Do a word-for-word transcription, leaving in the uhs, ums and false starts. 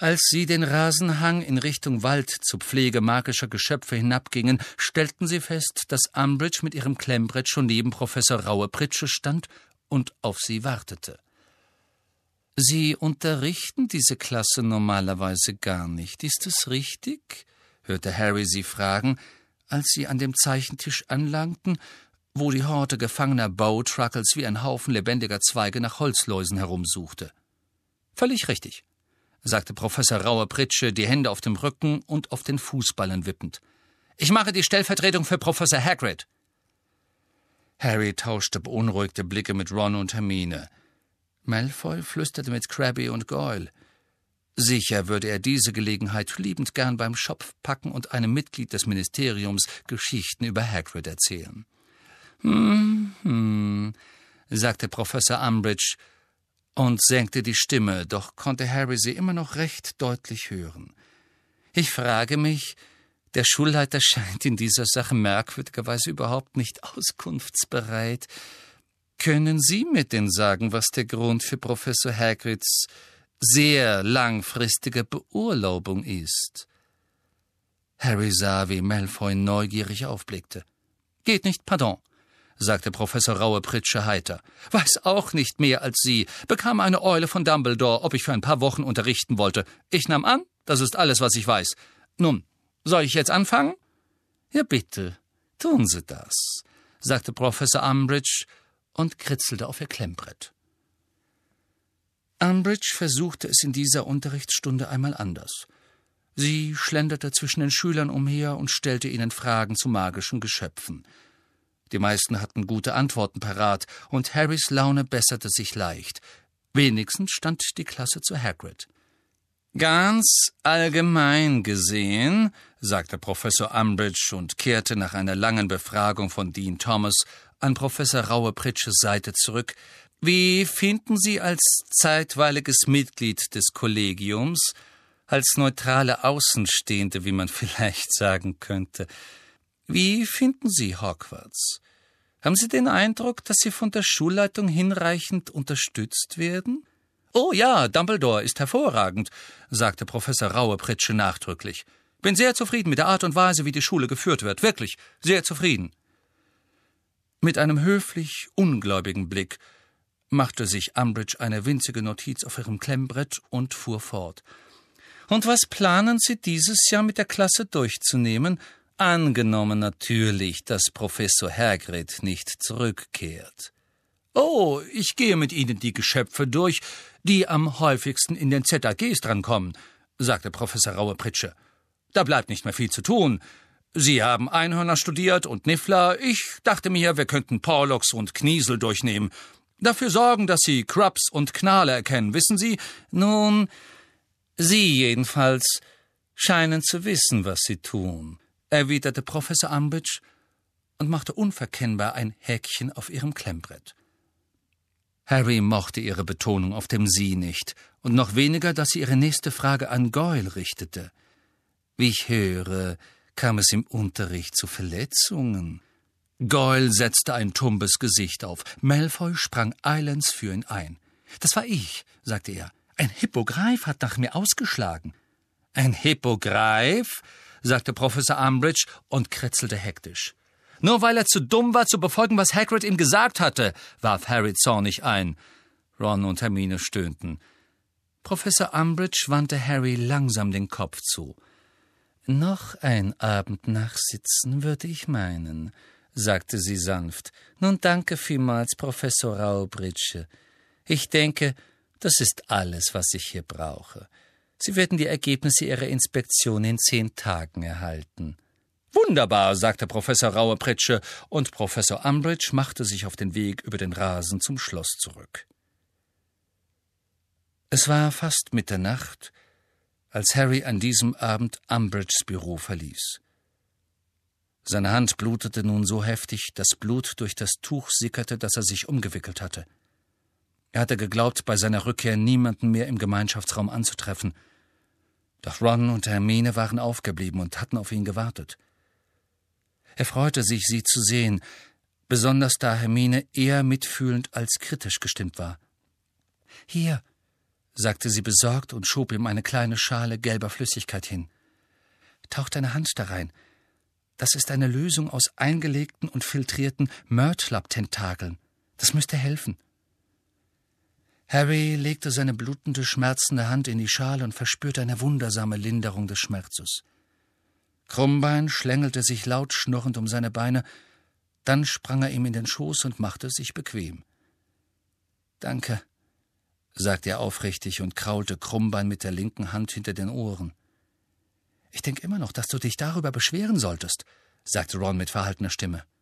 Als sie den Rasenhang in Richtung Wald zur Pflege magischer Geschöpfe hinabgingen, stellten sie fest, dass Umbridge mit ihrem Klemmbrett schon neben Professor Rauhe-Pritsche stand und auf sie wartete. »Sie unterrichten diese Klasse normalerweise gar nicht, ist es richtig?« hörte Harry sie fragen, als sie an dem Zeichentisch anlangten, wo die Horde gefangener Bowtruckles wie ein Haufen lebendiger Zweige nach Holzläusen herumsuchte. »Völlig richtig«, sagte Professor Rauhe-Pritsche, die Hände auf dem Rücken und auf den Fußballen wippend. »Ich mache die Stellvertretung für Professor Hagrid.« Harry tauschte beunruhigte Blicke mit Ron und Hermine. Malfoy flüsterte mit Crabbe und Goyle. Sicher würde er diese Gelegenheit liebend gern beim Schopf packen und einem Mitglied des Ministeriums Geschichten über Hagrid erzählen. »Hm, hm«, sagte Professor Umbridge und senkte die Stimme, doch konnte Harry sie immer noch recht deutlich hören. »Ich frage mich, der Schulleiter scheint in dieser Sache merkwürdigerweise überhaupt nicht auskunftsbereit. Können Sie mir denn sagen, was der Grund für Professor Hagrids sehr langfristige Beurlaubung ist?« Harry sah, wie Malfoy neugierig aufblickte. »Geht nicht, pardon«, sagte Professor Rauhe-Pritsche heiter. »Weiß auch nicht mehr als Sie. Bekam eine Eule von Dumbledore, ob ich für ein paar Wochen unterrichten wollte. Ich nahm an, das ist alles, was ich weiß. Nun, soll ich jetzt anfangen?« »Ja, bitte, tun Sie das«, sagte Professor Umbridge und kritzelte auf ihr Klemmbrett. Umbridge versuchte es in dieser Unterrichtsstunde einmal anders. Sie schlenderte zwischen den Schülern umher und stellte ihnen Fragen zu magischen Geschöpfen. Die meisten hatten gute Antworten parat, und Harrys Laune besserte sich leicht. Wenigstens stand die Klasse zu Hagrid. »Ganz allgemein gesehen«, sagte Professor Umbridge und kehrte nach einer langen Befragung von Dean Thomas an Professor Rauhe-Pritsches Seite zurück, »wie finden Sie als zeitweiliges Mitglied des Kollegiums, als neutrale Außenstehende, wie man vielleicht sagen könnte, wie finden Sie Hogwarts? Haben Sie den Eindruck, dass Sie von der Schulleitung hinreichend unterstützt werden?« »Oh ja, Dumbledore ist hervorragend«, sagte Professor Rauhe-Pritsche nachdrücklich. »Bin sehr zufrieden mit der Art und Weise, wie die Schule geführt wird. Wirklich, sehr zufrieden.« Mit einem höflich ungläubigen Blick machte sich Umbridge eine winzige Notiz auf ihrem Klemmbrett und fuhr fort. »Und was planen Sie dieses Jahr mit der Klasse durchzunehmen? Angenommen natürlich, dass Professor Hagrid nicht zurückkehrt.« »Oh, ich gehe mit Ihnen die Geschöpfe durch, die am häufigsten in den Z A Gs drankommen«, sagte Professor Rauhe-Pritsche. »Da bleibt nicht mehr viel zu tun. Sie haben Einhörner studiert und Niffler. Ich dachte mir, wir könnten Porlocks und Kniesel durchnehmen. Dafür sorgen, dass Sie Crabs und Knale erkennen, wissen Sie? Nun, Sie jedenfalls scheinen zu wissen, was Sie tun«, erwiderte Professor Umbridge und machte unverkennbar ein Häkchen auf ihrem Klemmbrett. Harry mochte ihre Betonung auf dem Sie nicht, und noch weniger, dass sie ihre nächste Frage an Goyle richtete. »Wie ich höre, kam es im Unterricht zu Verletzungen.« Goyle setzte ein tumbes Gesicht auf. Malfoy sprang eilends für ihn ein. »Das war ich«, sagte er. »Ein Hippogreif hat nach mir ausgeschlagen.« »Ein Hippogreif?«, sagte Professor Umbridge und kritzelte hektisch. »Nur weil er zu dumm war, zu befolgen, was Hagrid ihm gesagt hatte«, warf Harry zornig ein. Ron und Hermine stöhnten. Professor Umbridge wandte Harry langsam den Kopf zu. »Noch ein Abend nachsitzen, würde ich meinen«, sagte sie sanft. »Nun danke vielmals, Professor Rauhe-Pritsche. Ich denke, das ist alles, was ich hier brauche. Sie werden die Ergebnisse Ihrer Inspektion in zehn Tagen erhalten.« »Wunderbar«, sagte Professor Rauhe-Pritsche, und Professor Umbridge machte sich auf den Weg über den Rasen zum Schloss zurück. Es war fast Mitternacht, als Harry an diesem Abend Umbridges Büro verließ. Seine Hand blutete nun so heftig, dass Blut durch das Tuch sickerte, das er sich umgewickelt hatte. Er hatte geglaubt, bei seiner Rückkehr niemanden mehr im Gemeinschaftsraum anzutreffen. Doch Ron und Hermine waren aufgeblieben und hatten auf ihn gewartet. Er freute sich, sie zu sehen, besonders da Hermine eher mitfühlend als kritisch gestimmt war. »Hier«, sagte sie besorgt und schob ihm eine kleine Schale gelber Flüssigkeit hin. »Tauch deine Hand da rein. Das ist eine Lösung aus eingelegten und filtrierten Murtlap-Tentakeln. Das müsste helfen.« Harry legte seine blutende, schmerzende Hand in die Schale und verspürte eine wundersame Linderung des Schmerzes. Krummbein schlängelte sich laut schnurrend um seine Beine, dann sprang er ihm in den Schoß und machte es sich bequem. »Danke«, sagte er aufrichtig und kraulte Krummbein mit der linken Hand hinter den Ohren. »Ich denke immer noch, dass du dich darüber beschweren solltest«, sagte Ron mit verhaltener Stimme.